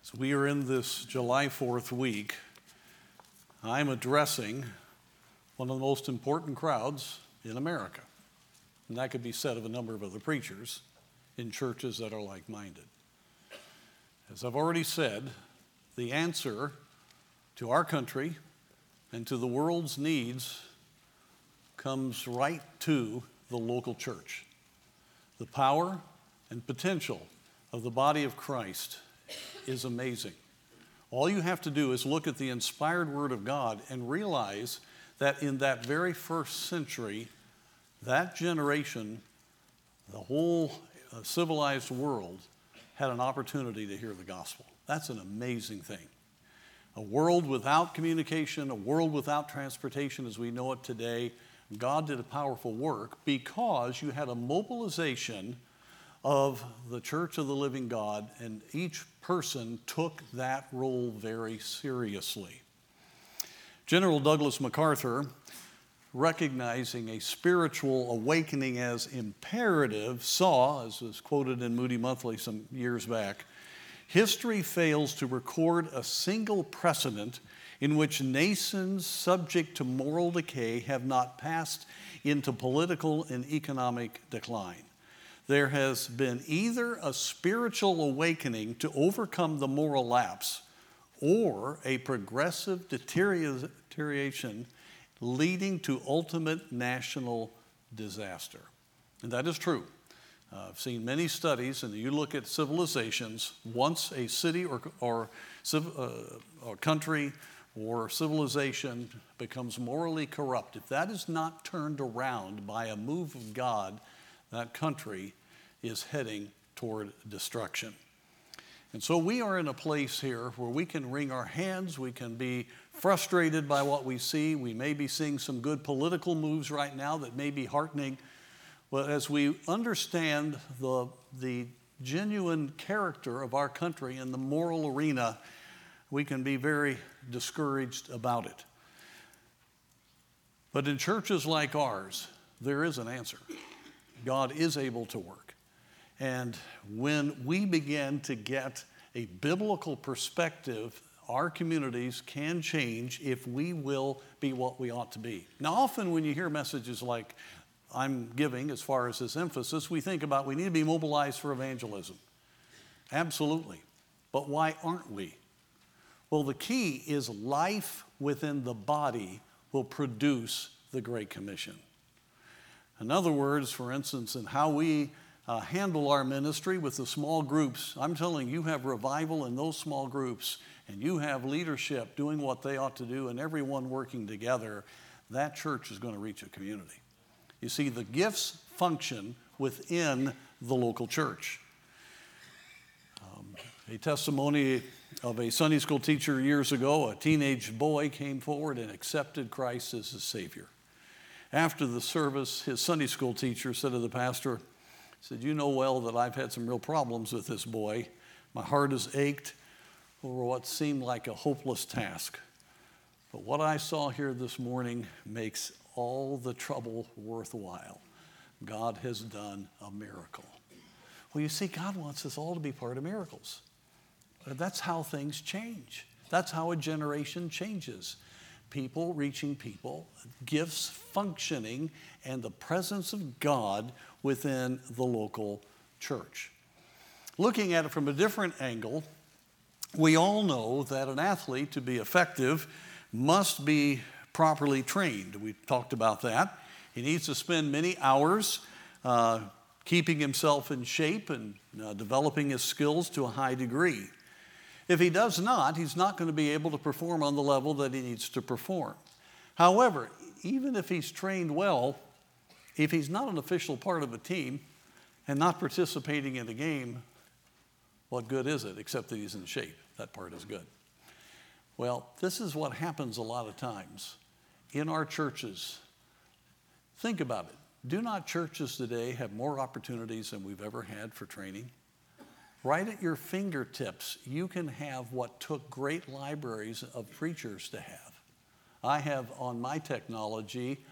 As we are in this July 4th week, I'm addressing one of the most important crowds in America. And that could be said of a number of other preachers in churches that are like-minded. As I've already said, the answer to our country and to the world's needs comes right to the local church. The power and potential of the body of Christ is amazing. All you have to do is look at the inspired Word of God and realize that in that very first century, that generation, the whole civilized world, had an opportunity to hear the gospel. That's an amazing thing. A world without communication, a world without transportation as we know it today, God did a powerful work because you had a mobilization of the Church of the Living God, and each person took that role very seriously. General Douglas MacArthur, recognizing a spiritual awakening as imperative, saw, as was quoted in Moody Monthly some years back, history fails to record a single precedent in which nations subject to moral decay have not passed into political and economic decline. There has been either a spiritual awakening to overcome the moral lapse or a progressive deterioration leading to ultimate national disaster. And that is true. I've seen many studies, and you look at civilizations, once a city or country or civilization becomes morally corrupt, if that is not turned around by a move of God, that country is heading toward destruction. And so we are in a place here where we can wring our hands, we can be frustrated by what we see, we may be seeing some good political moves right now that may be heartening, but as we understand the genuine character of our country in the moral arena, we can be very discouraged about it. But in churches like ours, there is an answer. God is able to work. And when we begin to get a biblical perspective, our communities can change if we will be what we ought to be. Now, often when you hear messages like I'm giving as far as this emphasis, we think about we need to be mobilized for evangelism. Absolutely. But why aren't we? Well, the key is life within the body will produce the Great Commission. In other words, for instance, in how we handle our ministry with the small groups, I'm telling you, have revival in those small groups, and you have leadership doing what they ought to do, and everyone working together, that church is going to reach a community. You see, the gifts function within the local church. A testimony of a Sunday school teacher years ago, a teenage boy came forward and accepted Christ as his Savior. After the service, his Sunday school teacher said to the pastor, said, "You know well that I've had some real problems with this boy. My heart has ached over what seemed like a hopeless task. But what I saw here this morning makes all the trouble worthwhile. God has done a miracle." Well, you see, God wants us all to be part of miracles. That's how things change. That's how a generation changes. People reaching people, gifts functioning, and the presence of God within the local church. Looking at it from a different angle, we all know that an athlete, to be effective, must be properly trained. We talked about that. He needs to spend many hours keeping himself in shape and developing his skills to a high degree. If he does not, he's not going to be able to perform on the level that he needs to perform. However, even if he's trained well, if he's not an official part of a team and not participating in a game, what good is it except that he's in shape? That part is good. Well, this is what happens a lot of times in our churches. Think about it. Do not churches today have more opportunities than we've ever had for training? Right at your fingertips, you can have what took great libraries of preachers to have. I have on my technology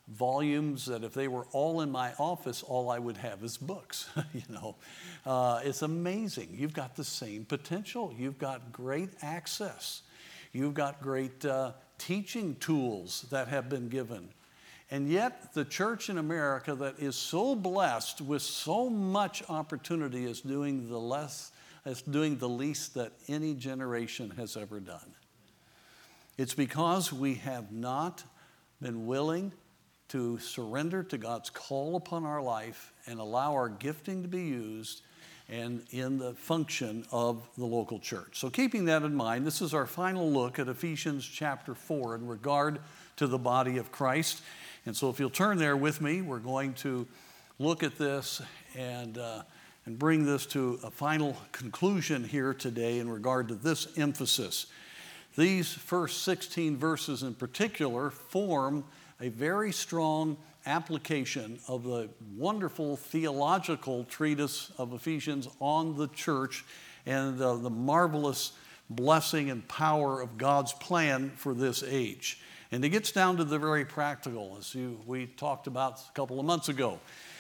volumes that if they were all in my office, all I would have is books. It's amazing. You've got the same potential. You've got great access. You've got great teaching tools that have been given. And yet the church in America that is so blessed with so much opportunity is doing the least that any generation has ever done. It's because we have not been willing to surrender to God's call upon our life and allow our gifting to be used and in the function of the local church. So keeping that in mind, this is our final look at Ephesians chapter 4 in regard to the body of Christ. And so if you'll turn there with me, we're going to look at this and bring this to a final conclusion here today in regard to this emphasis. These first 16 verses in particular form a very strong application of the wonderful theological treatise of Ephesians on the church and the marvelous blessing and power of God's plan for this age. And it gets down to the very practical, as we talked about a couple of months ago,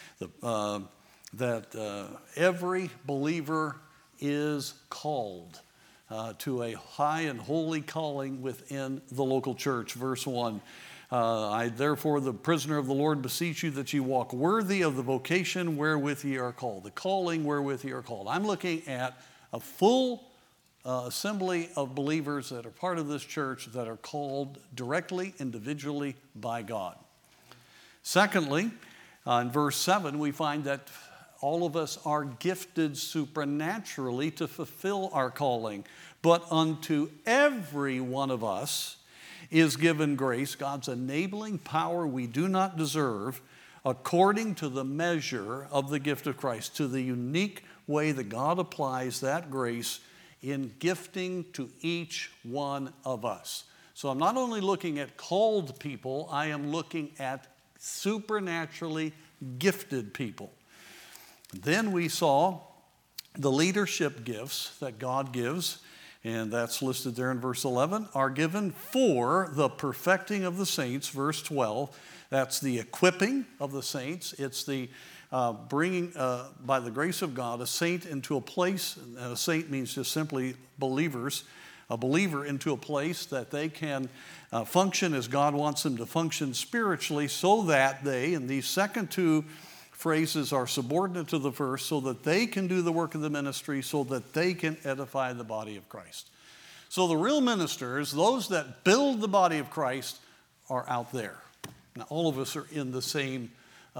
that every believer is called to a high and holy calling within the local church. Verse 1, I therefore, the prisoner of the Lord, beseech you that ye walk worthy of the vocation wherewith ye are called, the calling wherewith ye are called. I'm looking at a full assembly of believers that are part of this church that are called directly, individually by God. Secondly, in verse 7, we find that all of us are gifted supernaturally to fulfill our calling, but unto every one of us is given grace, God's enabling power we do not deserve, according to the measure of the gift of Christ, to the unique way that God applies that grace in gifting to each one of us. So I'm not only looking at called people, I am looking at supernaturally gifted people. Then we saw the leadership gifts that God gives, and that's listed there in verse 11, are given for the perfecting of the saints, verse 12. That's the equipping of the saints. It's the bringing, by the grace of God, a saint into a place, and a saint means just simply believers, a believer into a place that they can function as God wants them to function spiritually, so that they, and these second two phrases are subordinate to the first, so that they can do the work of the ministry, so that they can edify the body of Christ. So the real ministers, those that build the body of Christ, are out there. Now, all of us are in the same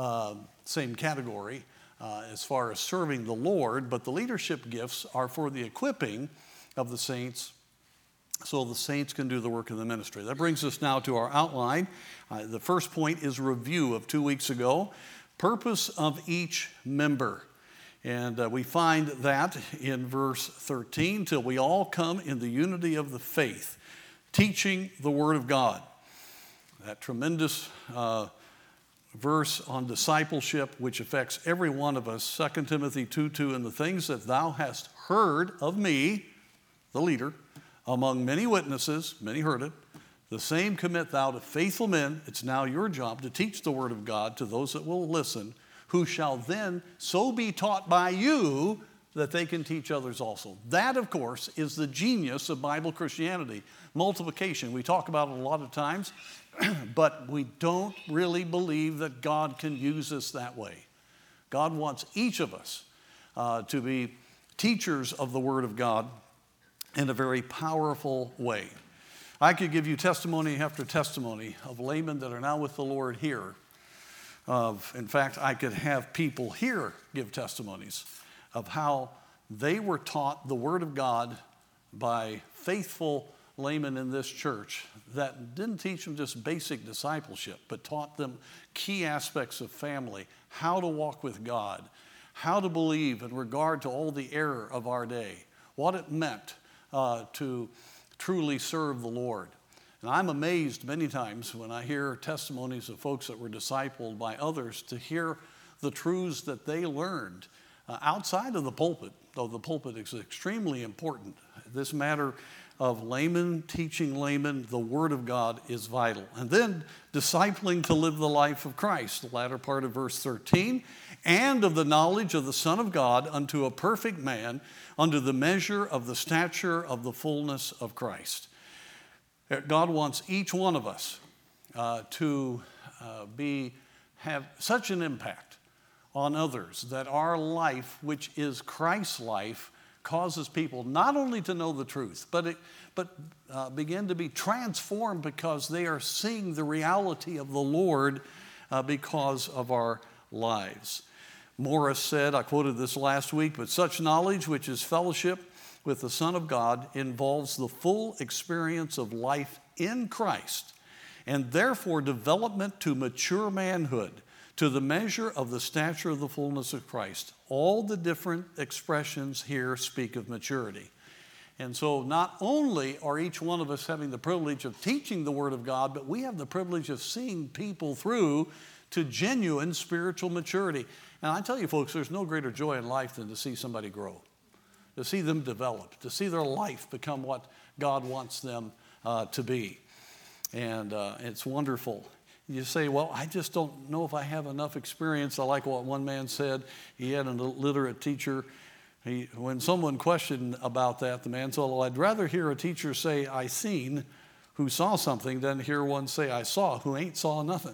category as far as serving the Lord, but the leadership gifts are for the equipping of the saints, so the saints can do the work of the ministry. That brings us now to our outline. The first point is review of 2 weeks ago. Purpose of each member. And we find that in verse 13, till we all come in the unity of the faith, teaching the Word of God. That tremendous verse on discipleship, which affects every one of us, 2 Timothy 2:2, and the things that thou hast heard of me, the leader, among many witnesses, many heard it, the same commit thou to faithful men. It's now your job to teach the Word of God to those that will listen, who shall then so be taught by you that they can teach others also. That, of course, is the genius of Bible Christianity. Multiplication, we talk about it a lot of times, but we don't really believe that God can use us that way. God wants each of us to be teachers of the Word of God in a very powerful way. I could give you testimony after testimony of laymen that are now with the Lord here. In fact, I could have people here give testimonies of how they were taught the Word of God by faithful laymen in this church that didn't teach them just basic discipleship, but taught them key aspects of family, how to walk with God, how to believe in regard to all the error of our day, what it meant to truly serve the Lord. And I'm amazed many times when I hear testimonies of folks that were discipled by others to hear the truths that they learned outside of the pulpit, though the pulpit is extremely important. This matter of laymen teaching laymen the Word of God is vital. And then discipling to live the life of Christ, the latter part of verse 13, and of the knowledge of the Son of God unto a perfect man, unto the measure of the stature of the fullness of Christ. God wants each one of us to have such an impact on others that our life, which is Christ's life, causes people not only to know the truth, but begin to be transformed because they are seeing the reality of the Lord because of our lives. Morris said, I quoted this last week, but such knowledge, which is fellowship with the Son of God, involves the full experience of life in Christ, and therefore development to mature manhood, to the measure of the stature of the fullness of Christ. All the different expressions here speak of maturity. And so not only are each one of us having the privilege of teaching the Word of God, but we have the privilege of seeing people through to genuine spiritual maturity. And I tell you folks, there's no greater joy in life than to see somebody grow, to see them develop, to see their life become what God wants them to be. And it's wonderful. You say, well, I just don't know if I have enough experience. I like what one man said. He had an illiterate teacher. When someone questioned about that, the man said, well, I'd rather hear a teacher say, I seen, who saw something, than hear one say, I saw, who ain't saw nothing.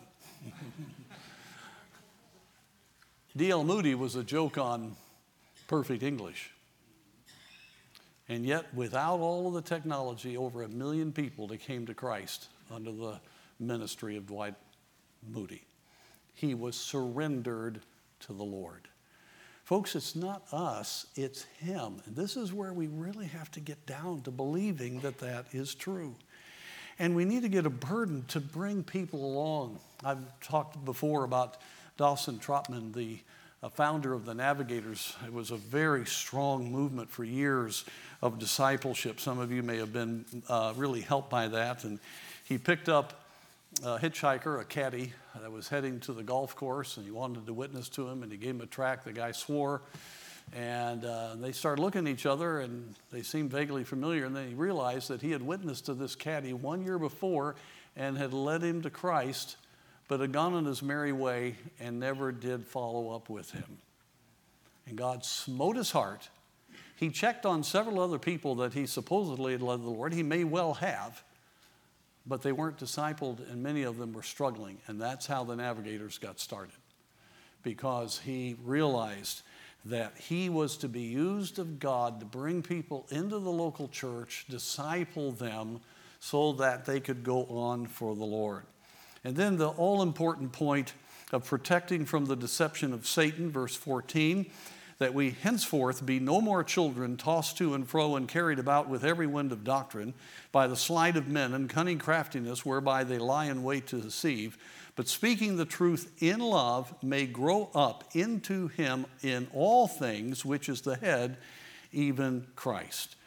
D.L. Moody was a joke on perfect English. And yet, without all of the technology, over 1 million people that came to Christ under the ministry of Dwight Moody. He was surrendered to the Lord. Folks, it's not us, it's Him. And this is where we really have to get down to believing that that is true. And we need to get a burden to bring people along. I've talked before about Dawson Trotman, the founder of the Navigators. It was a very strong movement for years of discipleship. Some of you may have been really helped by that. And he picked up a hitchhiker, a caddy, that was heading to the golf course, and he wanted to witness to him, and he gave him a tract. The guy swore, and they started looking at each other, and they seemed vaguely familiar, and then he realized that he had witnessed to this caddy 1 year before and had led him to Christ, but had gone on his merry way and never did follow up with him. And God smote his heart. He checked on several other people that he supposedly had led the Lord. He may well have, but they weren't discipled, and many of them were struggling. And that's how the Navigators got started, because he realized that he was to be used of God to bring people into the local church, disciple them, so that they could go on for the Lord. And then the all-important point of protecting from the deception of Satan, verse 14, that we henceforth be no more children tossed to and fro and carried about with every wind of doctrine by the sleight of men and cunning craftiness whereby they lie in wait to deceive, but speaking the truth in love may grow up into him in all things, which is the head, even Christ.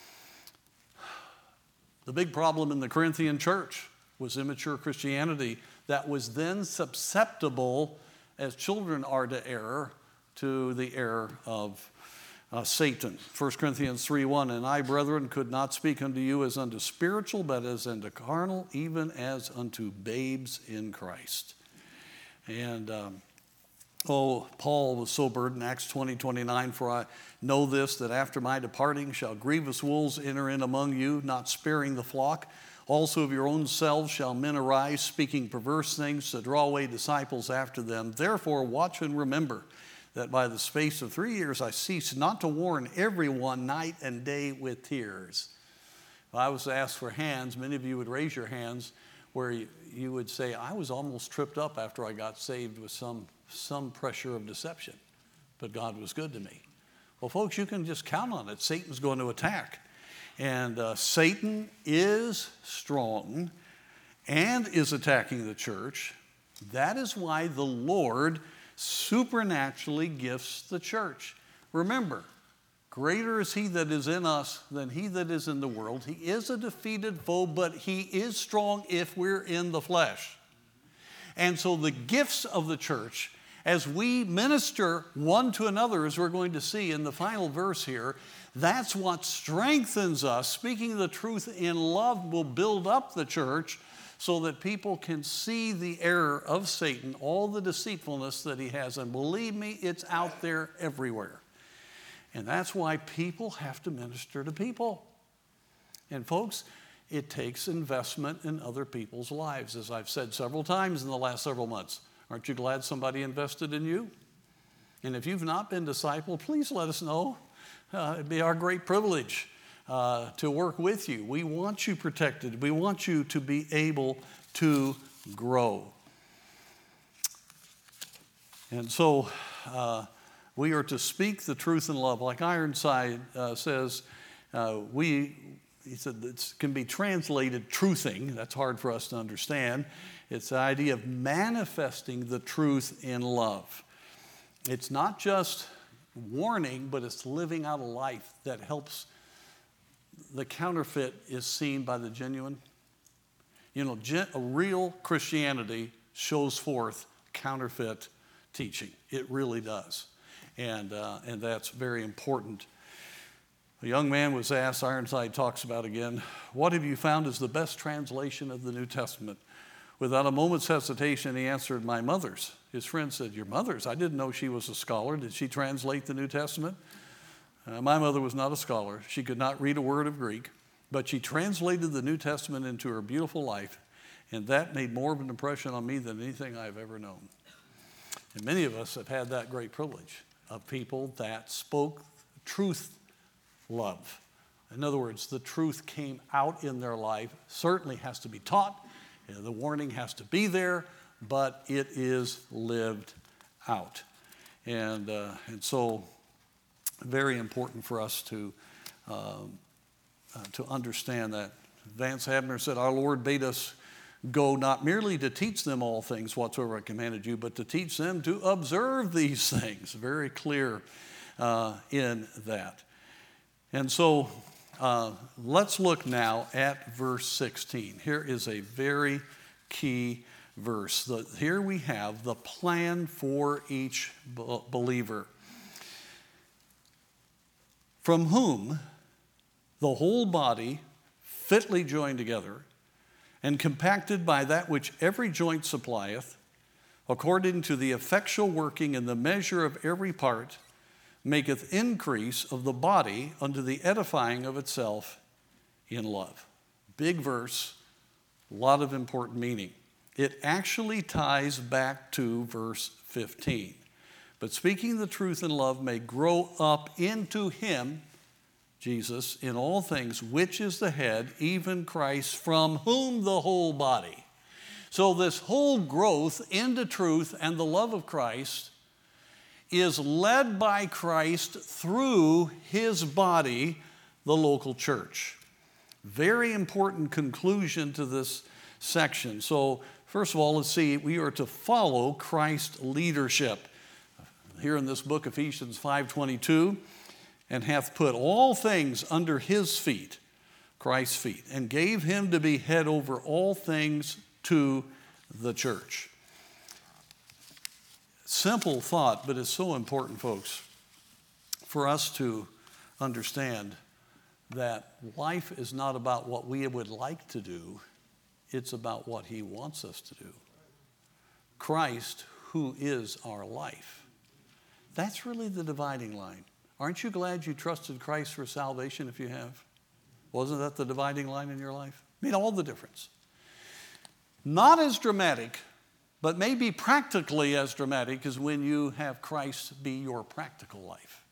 The big problem in the Corinthian church was immature Christianity that was then susceptible, as children are to error, to the error of Satan. 1 Corinthians 3:1, and I, brethren, could not speak unto you as unto spiritual, but as unto carnal, even as unto babes in Christ. And, Paul was so burdened, Acts 20:29, for I know this, that after my departing shall grievous wolves enter in among you, not sparing the flock. Also of your own selves shall men arise, speaking perverse things, to draw away disciples after them. Therefore watch and remember, that by the space of 3 years I ceased not to warn everyone night and day with tears. If I was asked for hands, many of you would raise your hands where you would say, I was almost tripped up after I got saved with some pressure of deception, but God was good to me. Well, folks, you can just count on it. Satan's going to attack. And Satan is strong and is attacking the church. That is why the Lord supernaturally gifts the church. Remember, greater is he that is in us than he that is in the world. He is a defeated foe, but he is strong if we're in the flesh. And so the gifts of the church as we minister one to another, as we're going to see in the final verse here, that's what strengthens us. Speaking the truth in love will build up the church so that people can see the error of Satan, all the deceitfulness that he has. And believe me, it's out there everywhere. And that's why people have to minister to people. And folks, it takes investment in other people's lives, as I've said several times in the last several months. Aren't you glad somebody invested in you? And if you've not been discipled, please let us know. It'd be our great privilege to work with you. We want you protected. We want you to be able to grow. And so we are to speak the truth in love. Like Ironside says, he said it can be translated truthing. That's hard for us to understand. It's the idea of manifesting the truth in love. It's not just warning, but it's living out a life that helps. The counterfeit is seen by the genuine. You know, a real Christianity shows forth counterfeit teaching. It really does. And that's very important. A young man was asked, Ironside talks about again, what have you found is the best translation of the New Testament? Without a moment's hesitation, he answered, my mother's. His friend said, your mother's? I didn't know she was a scholar. Did she translate the New Testament? My mother was not a scholar. She could not read a word of Greek, but she translated the New Testament into her beautiful life, and that made more of an impression on me than anything I've ever known. And many of us have had that great privilege of people that spoke truth love. In other words, the truth came out in their life, certainly has to be taught, the warning has to be there, but it is lived out. And so very important for us to understand that. Vance Havner said, our Lord bade us go not merely to teach them all things whatsoever I commanded you, but to teach them to observe these things. Very clear in that. And so let's look now at verse 16. Here is a very key verse. Here we have the plan for each believer. From whom the whole body, fitly joined together, and compacted by that which every joint supplieth, according to the effectual working in the measure of every part, maketh increase of the body unto the edifying of itself in love. Big verse, a lot of important meaning. It actually ties back to verse 15. But speaking the truth in love may grow up into him, Jesus, in all things, which is the head, even Christ, from whom the whole body. So this whole growth into truth and the love of Christ is led by Christ through his body, the local church. Very important conclusion to this section. So first of all, let's see, we are to follow Christ's leadership. Here in this book, Ephesians 5:22, and hath put all things under his feet, Christ's feet, and gave him to be head over all things to the church. Simple thought, but it's so important, folks, for us to understand that life is not about what we would like to do, it's about what he wants us to do. Christ, who is our life. That's really the dividing line. Aren't you glad you trusted Christ for salvation if you have? Wasn't that the dividing line in your life? It made all the difference. Not as dramatic, but maybe practically as dramatic as when you have Christ be your practical life.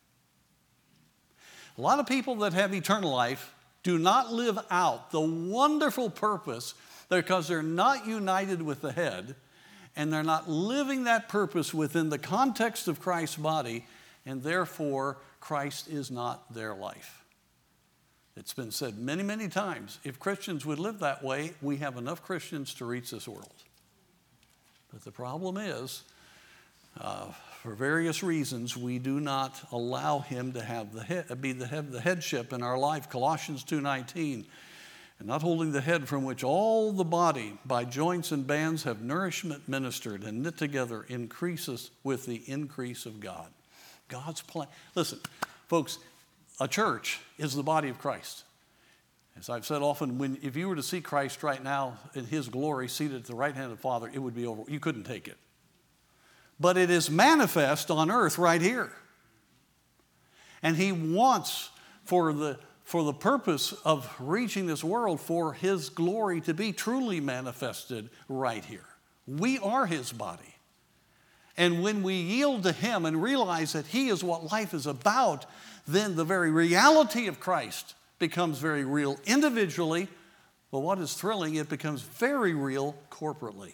A lot of people that have eternal life do not live out the wonderful purpose because they're not united with the head, and they're not living that purpose within the context of Christ's body, and therefore Christ is not their life. It's been said many, many times, if Christians would live that way, we have enough Christians to reach this world. But the problem is, for various reasons, we do not allow him to have the headship in our life. Colossians 2:19, and not holding the head, from which all the body by joints and bands have nourishment ministered and knit together, increases with the increase of God. God's plan. Listen, folks, a church is the body of Christ. As I've said often, if you were to see Christ right now in his glory seated at the right hand of the Father, it would be over. You couldn't take it. But it is manifest on earth right here. And he wants, for the purpose of reaching this world, for his glory to be truly manifested right here. We are his body. And when we yield to him and realize that he is what life is about, then the very reality of Christ becomes very real individually, but what is thrilling, it becomes very real corporately.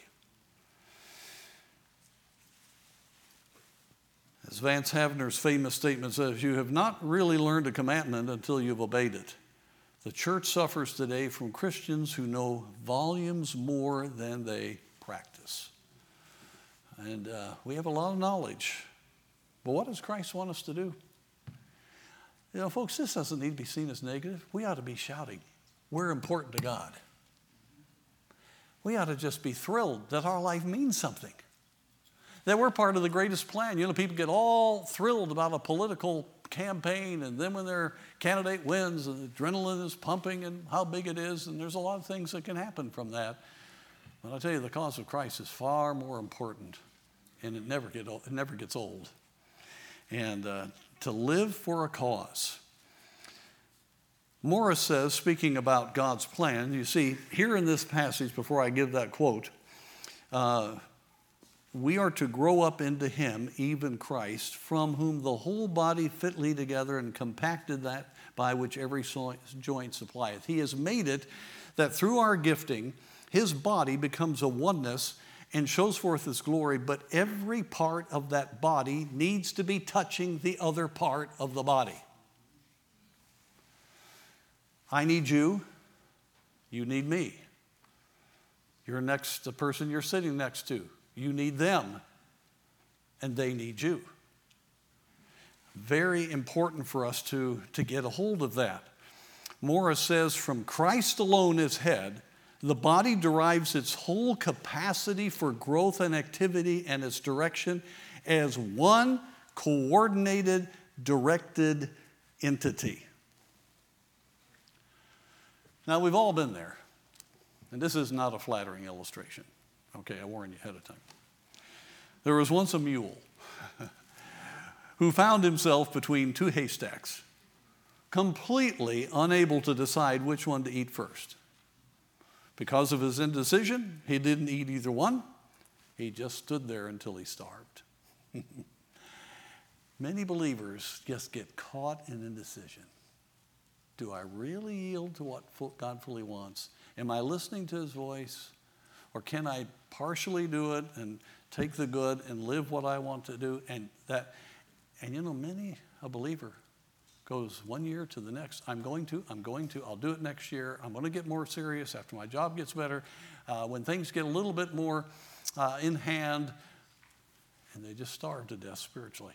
As Vance Havner's famous statement says, you have not really learned a commandment until you've obeyed it. The church suffers today from Christians who know volumes more than they practice. And we have a lot of knowledge. But what does Christ want us to do? You know, folks, this doesn't need to be seen as negative. We ought to be shouting, we're important to God. We ought to just be thrilled that our life means something, that we're part of the greatest plan. You know, people get all thrilled about a political campaign, and then when their candidate wins, the adrenaline is pumping and how big it is, and there's a lot of things that can happen from that. But I tell you, the cause of Christ is far more important, and it never gets old. And to live for a cause. Morris says, speaking about God's plan, you see, here in this passage, before I give that quote, we are to grow up into him, even Christ, from whom the whole body fitly together and compacted that by which every joint supplieth. He has made it that through our gifting, his body becomes a oneness and shows forth his glory, but every part of that body needs to be touching the other part of the body. I need you. You need me. You're next to the person you're sitting next to. You need them, and they need you. Very important for us to get a hold of that. Morris says, from Christ alone as head, the body derives its whole capacity for growth and activity and its direction as one coordinated, directed entity. Now, we've all been there, and this is not a flattering illustration. Okay, I warn you ahead of time. There was once a mule who found himself between two haystacks, completely unable to decide which one to eat first. Because of his indecision, he didn't eat either one. He just stood there until he starved. Many believers just get caught in indecision. Do I really yield to what God fully wants? Am I listening to his voice? Or can I partially do it and take the good and live what I want to do? And you know, many a believer goes 1 year to the next. I'm going to, I'll do it next year. I'm going to get more serious after my job gets better. When things get a little bit more in hand, and they just starve to death spiritually.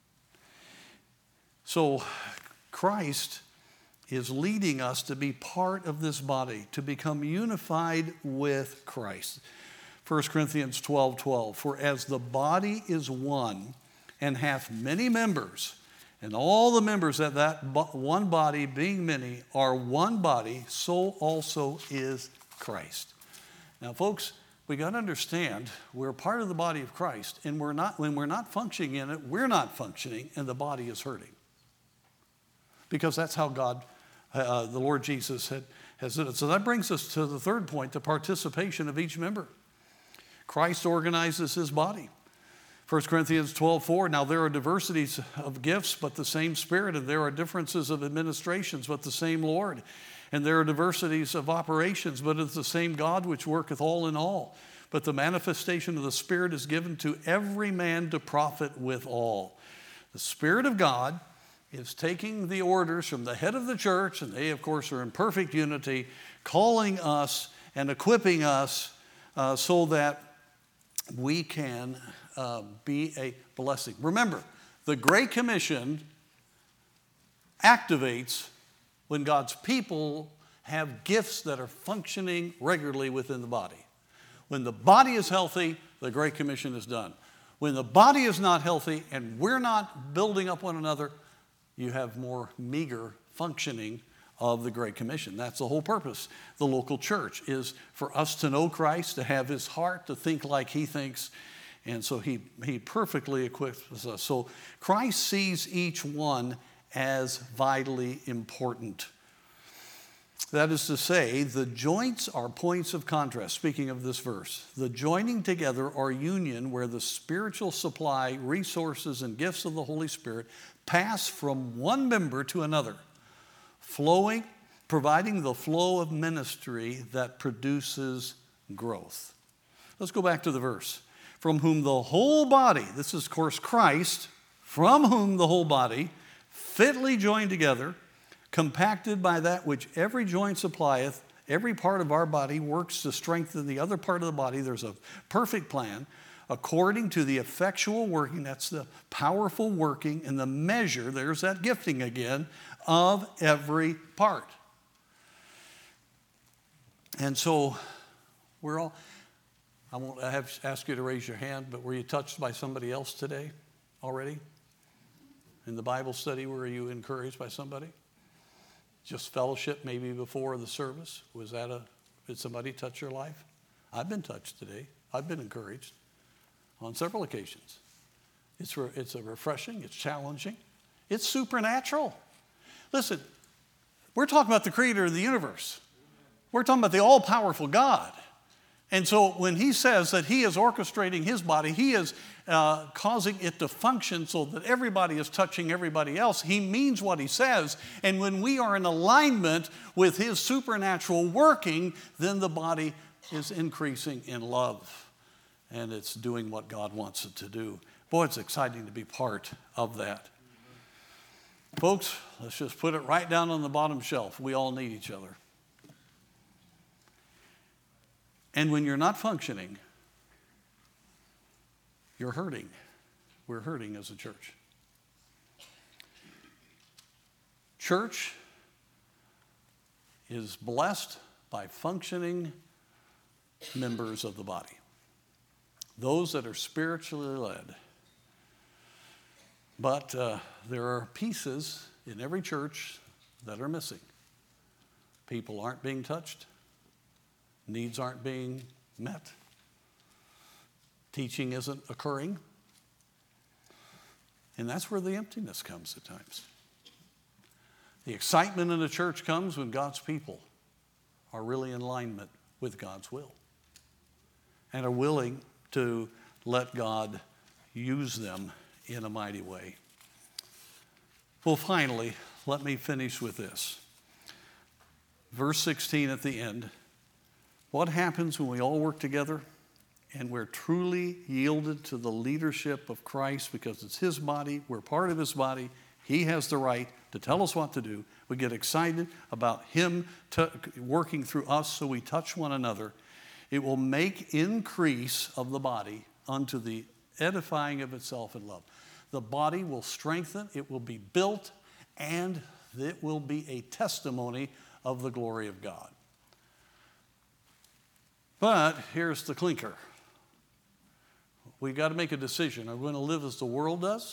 So Christ is leading us to be part of this body, to become unified with Christ. 1 Corinthians 12:12, for as the body is one and hath many members, and all the members of that one body, being many, are one body, so also is Christ. Now, folks, we got to understand we're part of the body of Christ, and when we're not functioning in it, we're not functioning, and the body is hurting. Because that's how God, the Lord Jesus, has done it. So that brings us to the third point, the participation of each member. Christ organizes his body. 1 Corinthians 12:4, now there are diversities of gifts, but the same Spirit, and there are differences of administrations, but the same Lord. And there are diversities of operations, but it's the same God which worketh all in all. But the manifestation of the Spirit is given to every man to profit withal. The Spirit of God is taking the orders from the head of the church, and they, of course, are in perfect unity, calling us and equipping us so that we can be a blessing. Remember, the Great Commission activates when God's people have gifts that are functioning regularly within the body. When the body is healthy, the Great Commission is done. When the body is not healthy and we're not building up one another, you have more meager functioning of the Great Commission. That's the whole purpose. The local church is for us to know Christ, to have his heart, to think like he thinks. And so he perfectly equips us. So Christ sees each one as vitally important. That is to say, the joints are points of contrast. Speaking of this verse, the joining together or union where the spiritual supply, resources, and gifts of the Holy Spirit pass from one member to another, providing the flow of ministry that produces growth. Let's go back to the verse. From whom the whole body, this is of course Christ, from whom the whole body, fitly joined together, compacted by that which every joint supplieth, every part of our body works to strengthen the other part of the body. There's a perfect plan, according to the effectual working, that's the powerful working in the measure, there's that gifting again, of every part. And so I won't ask you to raise your hand, but were you touched by somebody else today already? In the Bible study, were you encouraged by somebody? Just fellowship maybe before the service? Did somebody touch your life? I've been touched today. I've been encouraged on several occasions. It's a refreshing, it's challenging, it's supernatural. Listen, we're talking about the creator of the universe. We're talking about the all-powerful God. And so when he says that he is orchestrating his body, he is causing it to function so that everybody is touching everybody else, he means what he says. And when we are in alignment with his supernatural working, then the body is increasing in love. And it's doing what God wants it to do. Boy, it's exciting to be part of that. Folks, let's just put it right down on the bottom shelf. We all need each other. And when you're not functioning, you're hurting. We're hurting as a church. Church is blessed by functioning members of the body. Those that are spiritually led. But there are pieces in every church that are missing. People aren't being touched. Needs aren't being met. Teaching isn't occurring. And that's where the emptiness comes at times. The excitement in the church comes when God's people are really in alignment with God's will and are willing to let God use them in a mighty way. Well, finally, let me finish with this. Verse 16 at the end. What happens when we all work together and we're truly yielded to the leadership of Christ because it's his body, we're part of his body, he has the right to tell us what to do. We get excited about him working through us so we touch one another. It will make increase of the body unto the edifying of itself in love. The body will strengthen, it will be built, and it will be a testimony of the glory of God. But here's the clinker. We've got to make a decision. Are we going to live as the world does?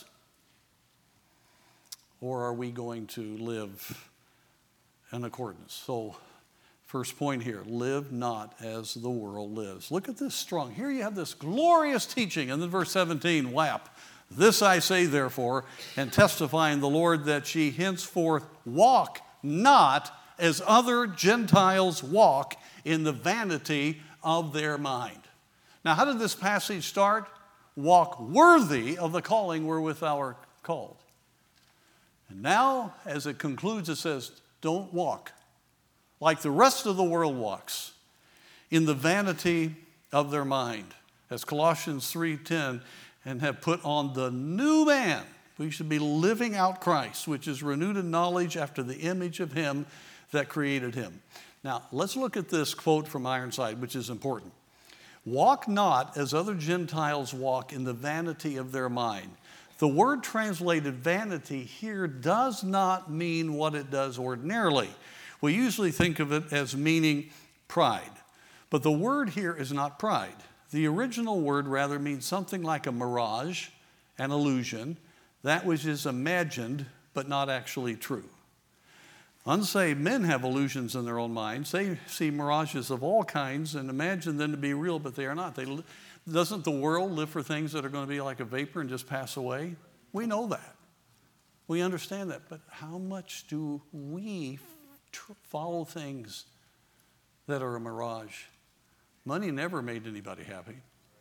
Or are we going to live in accordance? So, first point here, live not as the world lives. Look at this strong. Here you have this glorious teaching. And then verse 17, whap. This I say therefore, and testify in the Lord that ye henceforth walk not as other Gentiles walk in the vanity of their mind. Now, how did this passage start? Walk worthy of the calling wherewith thou art called. And now, as it concludes, it says, don't walk like the rest of the world walks, in the vanity of their mind. As Colossians 3:10, and have put on the new man. We should be living out Christ, which is renewed in knowledge after the image of him that created him. Now, let's look at this quote from Ironside, which is important. Walk not as other Gentiles walk in the vanity of their mind. The word translated vanity here does not mean what it does ordinarily. We usually think of it as meaning pride. But the word here is not pride. The original word rather means something like a mirage, an illusion, that which is imagined but not actually true. Unsaved men have illusions in their own minds. They see mirages of all kinds and imagine them to be real, but they are not. Doesn't the world live for things that are going to be like a vapor and just pass away? We know that. We understand that. But how much do we follow things that are a mirage? Money never made anybody happy.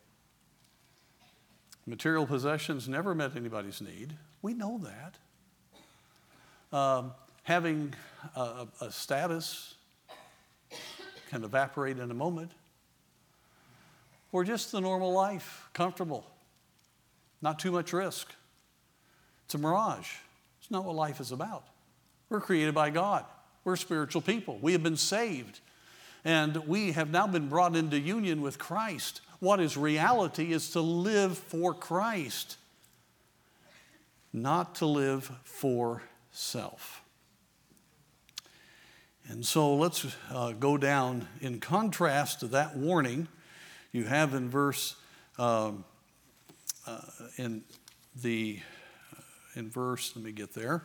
Material possessions never met anybody's need. We know that. Having a status can evaporate in a moment. Or just the normal life, comfortable, not too much risk. It's a mirage. It's not what life is about. We're created by God. We're spiritual people. We have been saved. And we have now been brought into union with Christ. What is reality is to live for Christ, not to live for self. And so let's go down. In contrast to that warning, you have in verse, let me get there,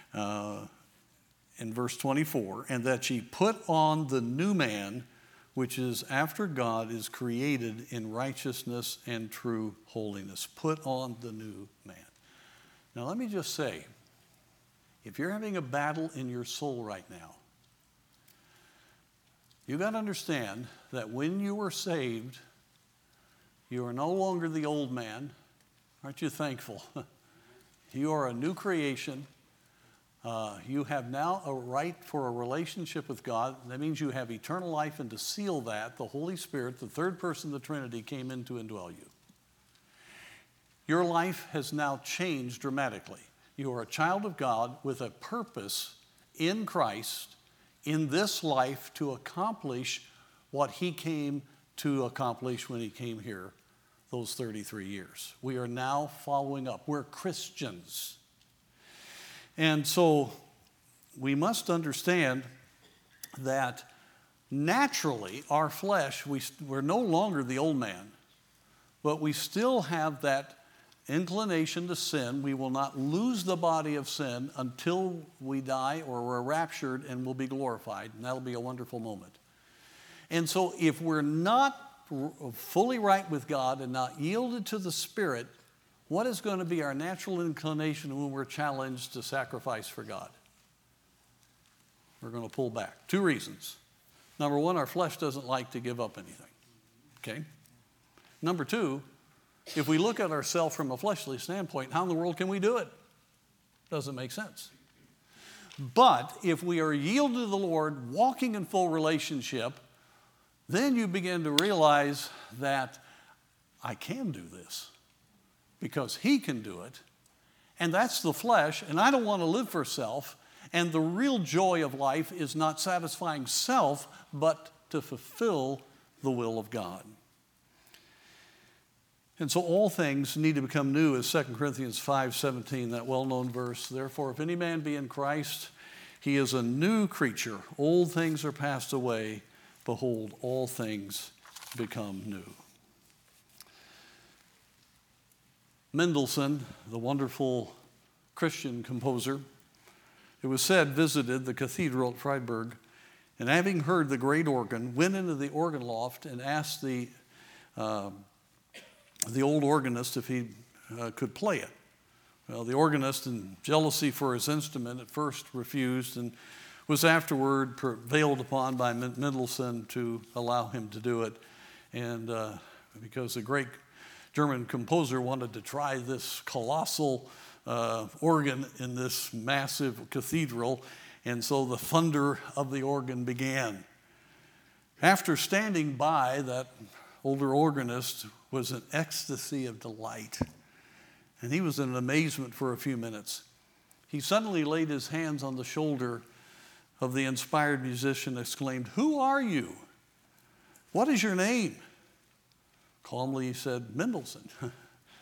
in verse 24, and that ye put on the new man, which is after God is created in righteousness and true holiness. Put on the new man. Now let me just say, if you're having a battle in your soul right now, you got to understand that when you were saved, you are no longer the old man. Aren't you thankful? You are a new creation. You have now a right for a relationship with God. That means you have eternal life, and to seal that, the Holy Spirit, the third person of the Trinity, came in to indwell you. Your life has now changed dramatically. You are a child of God with a purpose in Christ in this life to accomplish what he came to accomplish when he came here those 33 years. We are now following up. We're Christians. And so we must understand that naturally our flesh, we're no longer the old man, but we still have that inclination to sin. We will not lose the body of sin until we die or we're raptured and will be glorified, and that'll be a wonderful moment. And so if we're not fully right with God and not yielded to the Spirit, what is going to be our natural inclination when we're challenged to sacrifice for God? We're going to pull back. 2 reasons. Number 1, our flesh doesn't like to give up anything. Okay? Number 2, if we look at ourselves from a fleshly standpoint, how in the world can we do it? Doesn't make sense. But if we are yielded to the Lord, walking in full relationship, then you begin to realize that I can do this because he can do it. And that's the flesh, and I don't want to live for self. And the real joy of life is not satisfying self, but to fulfill the will of God. And so all things need to become new, as 2 Corinthians 5:17, that well-known verse. Therefore, if any man be in Christ, he is a new creature. Old things are passed away. Behold, all things become new. Mendelssohn, the wonderful Christian composer, it was said, visited the cathedral at Freiburg, and having heard the great organ, went into the organ loft and asked the old organist if he could play it. Well, the organist, in jealousy for his instrument, at first refused and was afterward prevailed upon by Mendelssohn to allow him to do it. And because the great German composer wanted to try this colossal organ in this massive cathedral, and so the thunder of the organ began. After standing by, that older organist was in ecstasy of delight, and he was in amazement for a few minutes. He suddenly laid his hands on the shoulder of the inspired musician, exclaimed, "Who are you? What is your name?" Calmly he said, "Mendelssohn."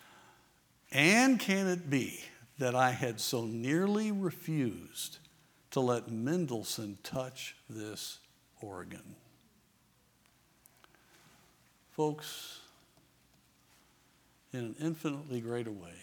"And can it be that I had so nearly refused to let Mendelssohn touch this organ. Folks, in an infinitely greater way,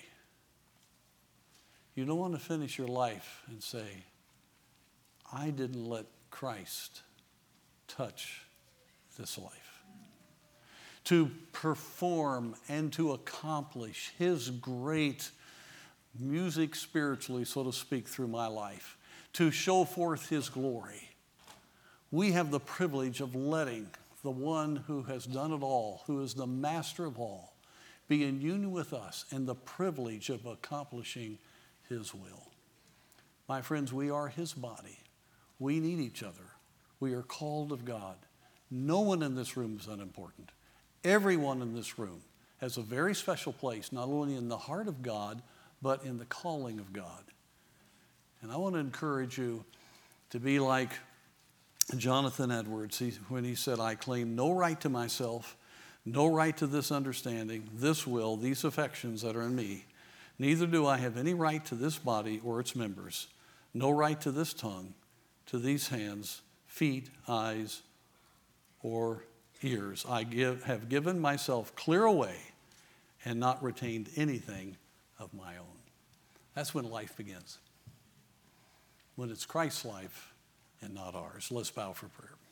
you don't want to finish your life and say, I didn't let Christ touch this life. To perform and to accomplish his great music spiritually, so to speak, through my life, to show forth his glory. We have the privilege of letting the one who has done it all, who is the master of all, be in union with us and the privilege of accomplishing his will. My friends, we are his body. We need each other. We are called of God. No one in this room is unimportant. Everyone in this room has a very special place, not only in the heart of God, but in the calling of God. And I want to encourage you to be like Jonathan Edwards when he said, I claim no right to myself, no right to this understanding, this will, these affections that are in me. Neither do I have any right to this body or its members, no right to this tongue, to these hands, feet, eyes, or ears. I have given myself clear away and not retained anything of my own. That's when life begins. When it's Christ's life and not ours. Let's bow for prayer.